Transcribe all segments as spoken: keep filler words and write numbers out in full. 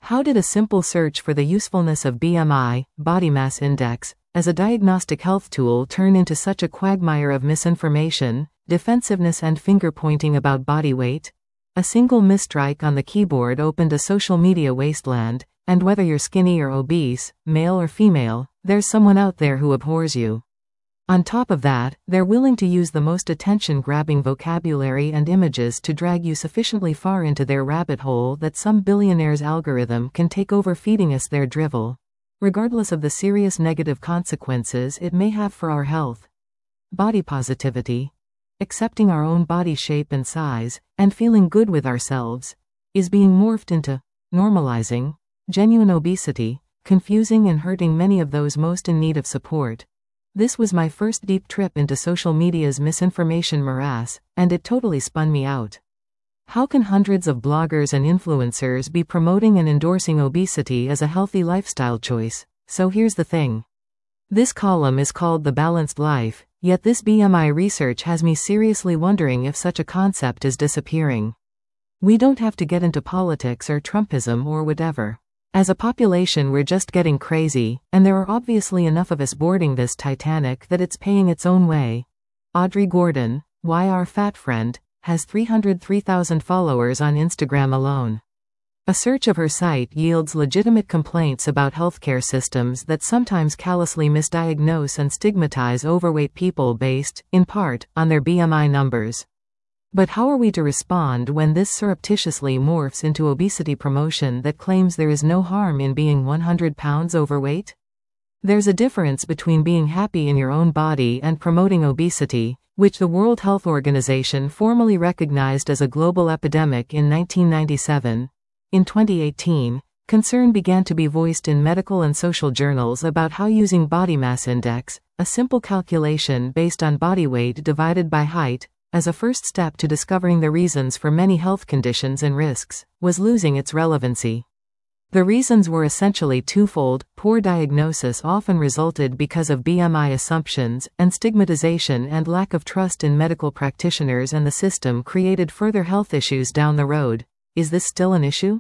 How did a simple search for the usefulness of B M I, body mass index, as a diagnostic health tool turn into such a quagmire of misinformation, defensiveness and finger-pointing about body weight? A single misstrike on the keyboard opened a social media wasteland, and whether you're skinny or obese, male or female, there's someone out there who abhors you. On top of that, they're willing to use the most attention-grabbing vocabulary and images to drag you sufficiently far into their rabbit hole that some billionaire's algorithm can take over feeding us their drivel, regardless of the serious negative consequences it may have for our health. Body positivity, accepting our own body shape and size, and feeling good with ourselves, is being morphed into normalizing genuine obesity, confusing and hurting many of those most in need of support. This was my first deep trip into social media's misinformation morass, and it totally spun me out. How can hundreds of bloggers and influencers be promoting and endorsing obesity as a healthy lifestyle choice? So here's the thing. This column is called The Balanced Life, yet this B M I research has me seriously wondering if such a concept is disappearing. We don't have to get into politics or Trumpism or whatever. As a population, we're just getting crazy, and there are obviously enough of us boarding this Titanic that it's paying its own way. Audrey Gordon, Y R Fat Friend, has three hundred three thousand followers on Instagram alone. A search of her site yields legitimate complaints about healthcare systems that sometimes callously misdiagnose and stigmatize overweight people based, in part, on their B M I numbers. But how are we to respond when this surreptitiously morphs into obesity promotion that claims there is no harm in being one hundred pounds overweight? There's a difference between being happy in your own body and promoting obesity, which the World Health Organization formally recognized as a global epidemic in nineteen ninety-seven. In twenty eighteen, concern began to be voiced in medical and social journals about how using body mass index, a simple calculation based on body weight divided by height, as a first step to discovering the reasons for many health conditions and risks, was losing its relevancy. The reasons were essentially twofold. Poor diagnosis often resulted because of B M I assumptions, and stigmatization and lack of trust in medical practitioners and the system created further health issues down the road. Is this still an issue?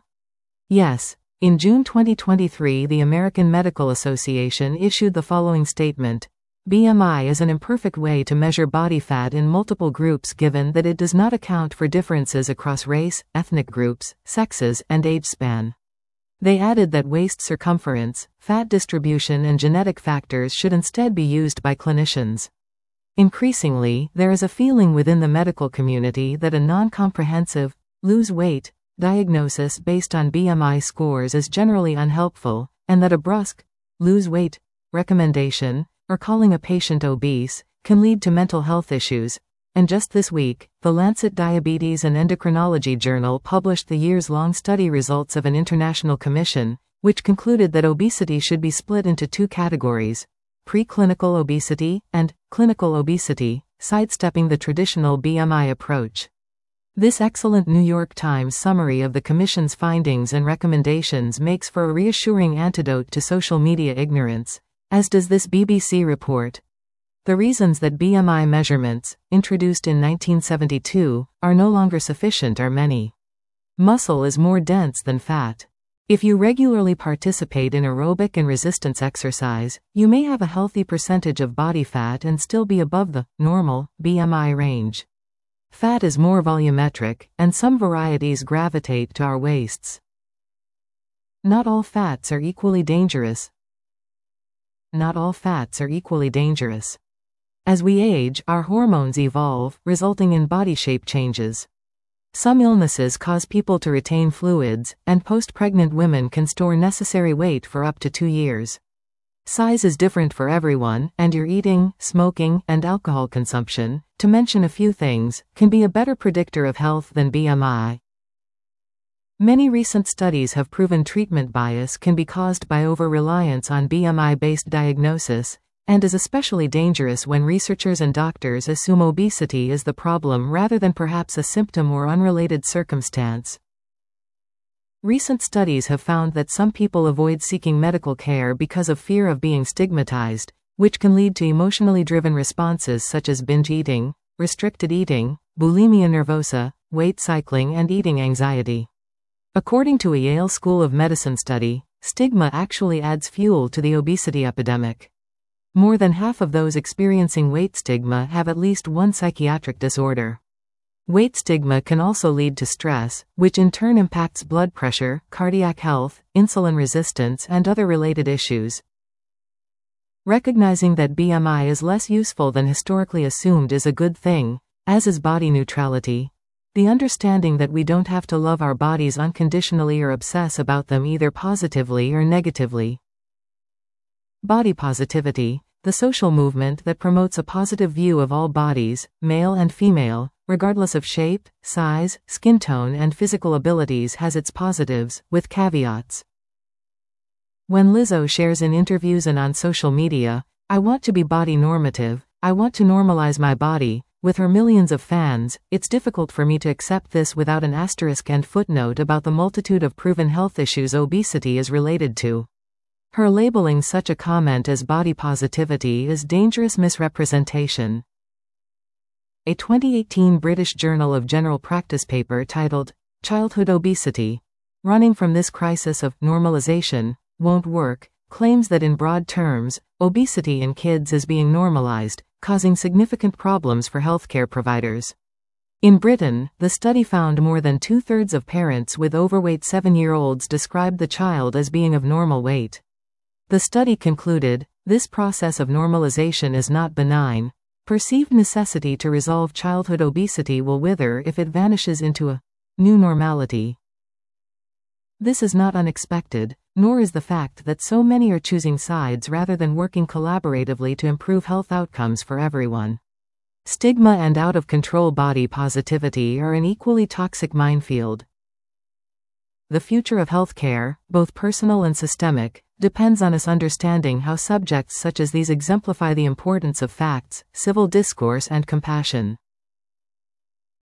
Yes. In June twenty twenty-three, the American Medical Association issued the following statement. B M I is an imperfect way to measure body fat in multiple groups given that it does not account for differences across race, ethnic groups, sexes, and age span. They added that waist circumference, fat distribution and genetic factors should instead be used by clinicians. Increasingly, there is a feeling within the medical community that a non-comprehensive, lose weight, diagnosis based on B M I scores is generally unhelpful, and that a brusque, lose weight, recommendation, or calling a patient obese, can lead to mental health issues. And just this week, the Lancet Diabetes and Endocrinology journal published the years-long study results of an international commission, which concluded that obesity should be split into two categories: preclinical obesity and clinical obesity, sidestepping the traditional B M I approach. This excellent New York Times summary of the Commission's findings and recommendations makes for a reassuring antidote to social media ignorance, as does this B B C report. The reasons that B M I measurements, introduced in nineteen seventy-two, are no longer sufficient are many. Muscle is more dense than fat. If you regularly participate in aerobic and resistance exercise, you may have a healthy percentage of body fat and still be above the normal B M I range. Fat is more volumetric, and some varieties gravitate to our waists. Not all fats are equally dangerous. Not all fats are equally dangerous. As we age, our hormones evolve, resulting in body shape changes. Some illnesses cause people to retain fluids, and post-pregnant women can store necessary weight for up to two years. Size is different for everyone, and your eating, smoking, and alcohol consumption, to mention a few things, can be a better predictor of health than B M I. Many recent studies have proven treatment bias can be caused by over-reliance on B M I-based diagnosis, and is especially dangerous when researchers and doctors assume obesity is the problem rather than perhaps a symptom or unrelated circumstance. Recent studies have found that some people avoid seeking medical care because of fear of being stigmatized, which can lead to emotionally driven responses such as binge eating, restricted eating, bulimia nervosa, weight cycling, and eating anxiety. According to a Yale School of Medicine study, stigma actually adds fuel to the obesity epidemic. More than half of those experiencing weight stigma have at least one psychiatric disorder. Weight stigma can also lead to stress, which in turn impacts blood pressure, cardiac health, insulin resistance, and other related issues. Recognizing that B M I is less useful than historically assumed is a good thing, as is body neutrality. The understanding that we don't have to love our bodies unconditionally or obsess about them either positively or negatively. Body positivity, the social movement that promotes a positive view of all bodies, male and female, regardless of shape, size, skin tone, and physical abilities, has its positives, with caveats. When Lizzo shares in interviews and on social media, "I want to be body normative, I want to normalize my body," with her millions of fans, it's difficult for me to accept this without an asterisk and footnote about the multitude of proven health issues obesity is related to. Her labeling such a comment as body positivity is dangerous misrepresentation. A twenty eighteen British Journal of General Practice paper titled, "Childhood Obesity: Running from This Crisis of Normalization Won't Work," claims that in broad terms, obesity in kids is being normalized, causing significant problems for healthcare providers. In Britain, the study found more than two-thirds of parents with overweight seven-year-olds described the child as being of normal weight. The study concluded, this process of normalization is not benign. Perceived necessity to resolve childhood obesity will wither if it vanishes into a new normality. This is not unexpected, nor is the fact that so many are choosing sides rather than working collaboratively to improve health outcomes for everyone. Stigma and out-of-control body positivity are an equally toxic minefield. The future of healthcare, both personal and systemic, depends on us understanding how subjects such as these exemplify the importance of facts, civil discourse, and compassion.